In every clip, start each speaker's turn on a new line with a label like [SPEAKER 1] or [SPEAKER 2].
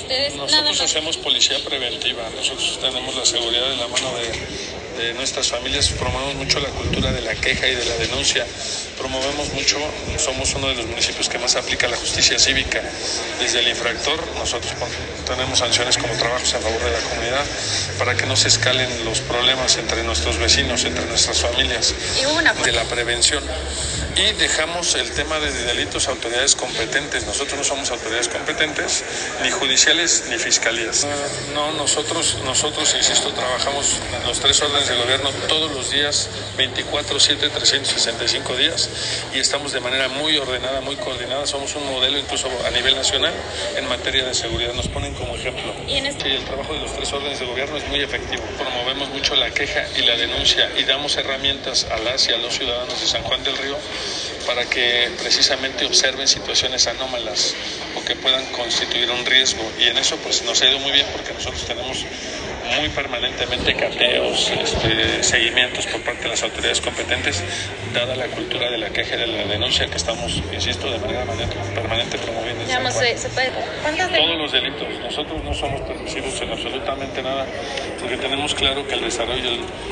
[SPEAKER 1] ustedes nada
[SPEAKER 2] Nosotros
[SPEAKER 1] más.
[SPEAKER 2] hacemos policía preventiva, nosotros tenemos la seguridad en la mano de nuestras familias, promovemos mucho la cultura de la queja y de la denuncia, promovemos mucho, somos uno de los municipios que más aplica la justicia cívica. Desde el infractor, nosotros tenemos sanciones como trabajos a favor de la comunidad para que no se escalen los problemas entre nuestros vecinos, entre nuestras familias, de la prevención. Y dejamos el tema de delitos a autoridades competentes. Nosotros no somos autoridades competentes, ni judiciales ni fiscalías. No, nosotros, insisto, trabajamos en los 3 órdenes de gobierno todos los días, 24/7, 365 días, y estamos de manera muy ordenada, muy coordinada. Somos un modelo incluso a nivel nacional en materia de seguridad. Nos ponen como ejemplo. Y el trabajo de los 3 órdenes de gobierno es muy efectivo. Promovemos mucho la queja y la denuncia y damos herramientas a las y a los ciudadanos de San Juan del Río para que precisamente observen situaciones anómalas o que puedan constituir un riesgo. Y en eso pues nos ha ido muy bien porque nosotros tenemos muy permanentemente cateos, seguimientos por parte de las autoridades competentes, dada la cultura de la queja y de la denuncia que estamos, insisto, de manera permanente promoviendo.
[SPEAKER 1] Digamos,
[SPEAKER 2] Todos los delitos. Nosotros no somos permisivos en absolutamente nada, porque tenemos claro que el desarrollo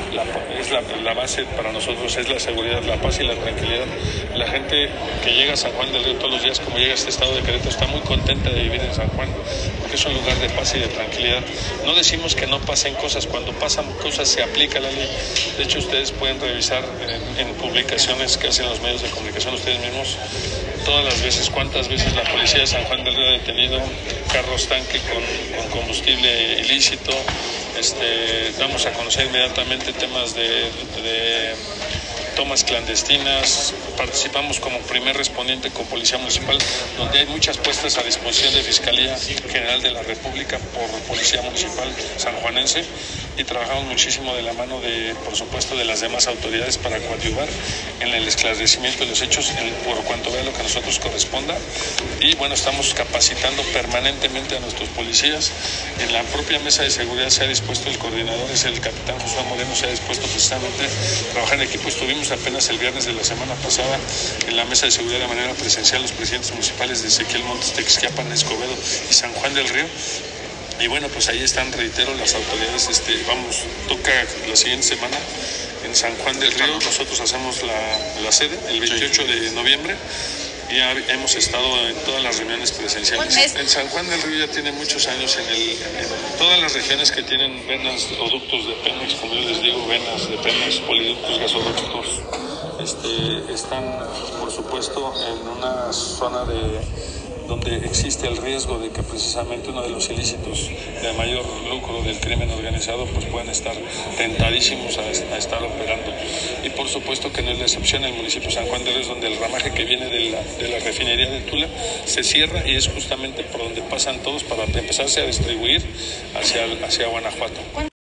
[SPEAKER 2] la base para nosotros es la seguridad, la paz y la tranquilidad. La gente que llega a San Juan del Río todos los días, como llega a este estado de Querétaro, está muy contenta de vivir en San Juan, porque es un lugar de paz y de tranquilidad. No decimos que no pasen cosas, cuando pasan cosas se aplica la ley. De hecho, ustedes pueden revisar en publicaciones que hacen los medios de comunicación ustedes mismos, todas las veces, cuántas veces la policía de San Juan del Río ha detenido carros tanque con combustible ilícito. Damos a conocer inmediatamente temas de tomas clandestinas, participamos como primer respondiente con Policía Municipal, donde hay muchas puestas a disposición de Fiscalía General de la República por Policía Municipal sanjuanense, y trabajamos muchísimo de la mano por supuesto, de las demás autoridades para coadyuvar en el esclarecimiento de los hechos por cuanto vea lo que a nosotros corresponda. Y bueno, estamos capacitando permanentemente a nuestros policías. En la propia mesa de seguridad se ha dispuesto, el coordinador es el capitán Josué Moreno, se ha dispuesto precisamente a trabajar en equipo. Estuvimos apenas el viernes de la semana pasada en la mesa de seguridad de manera presencial los presidentes municipales de Ezequiel Montes, Texquiapan, Escobedo y San Juan del Río. Y bueno, pues ahí están, reitero, las autoridades. Toca la siguiente semana en San Juan del Río. Nosotros hacemos la sede el 28 de noviembre. Y hemos estado en todas las reuniones presenciales. En San Juan del Río ya tiene muchos años en todas las regiones que tienen venas o ductos de Pemex, como yo les digo, venas de Pemex, poliductos, gasoductos, están, por supuesto, en una zona donde existe el riesgo de que precisamente uno de los ilícitos de mayor lucro del crimen organizado pues puedan estar tentadísimos a estar operando. Y por supuesto que no es la excepción el municipio de San Juan del Río, donde el ramaje que viene de la refinería de Tula se cierra y es justamente por donde pasan todos para empezarse a distribuir hacia Guanajuato.